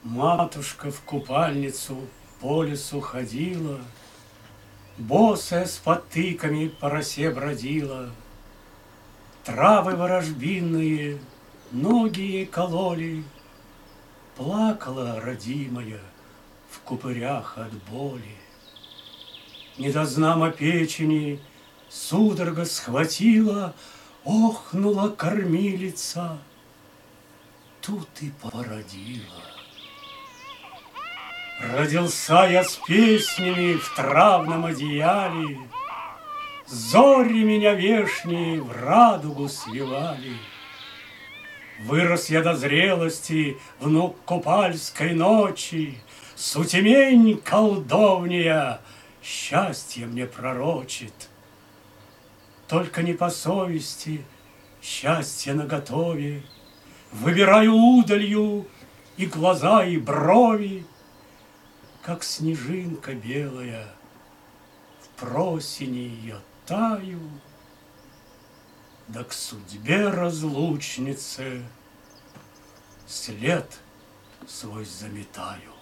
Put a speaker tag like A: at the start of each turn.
A: Матушка в купальницу по лесу ходила, босая с потыками по росе бродила. Травы ворожбинные ноги ей кололи, плакала родимая в купырях от боли. Недознамо печени судорога схватила, охнула кормилица, тут и породила. Родился я с песнями в травном одеяле, зори меня вешние в радугу свивали. Вырос я до зрелости, внук купальской ночи, Сутемень колдовния счастье мне пророчит. Только не по совести, счастье наготове, выбираю удалью и глаза, и брови, как снежинка белая, в просени я таю, да к судьбе разлучнице след свой заметаю.